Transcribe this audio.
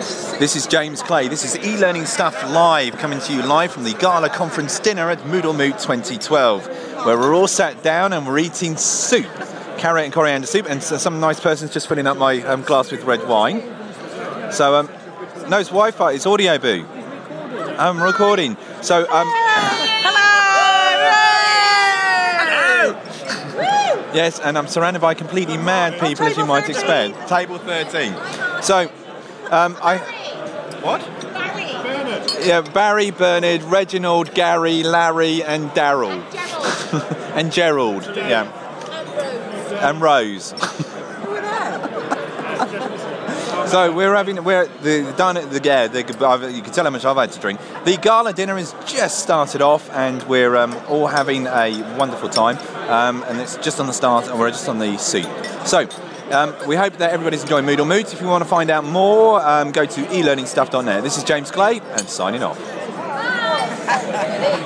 This is James Clay. This is eLearning Stuff Live, coming to you live from the Gala Conference Dinner at Moodle Moot 2012, where we're all sat down and we're eating soup, carrot and coriander soup, and some nice person's just filling up my glass with red wine. So, no, it's Wi-Fi, it's Audio Boo. I'm recording. So, yes, and I'm surrounded by completely mad people, as you might expect. Table 13. So, what? Barry. Yeah, Barry, Bernard, Reginald, Gary, Larry, and Daryl. And Gerald. Yeah. And Rose. So you can tell how much I've had to drink. The gala dinner has just started off, and we're all having a wonderful time. And it's just on the start, and we're just on the soup. So we hope that everybody's enjoying Moodle Moot. If you want to find out more, go to elearningstuff.net. This is James Clay, and signing off.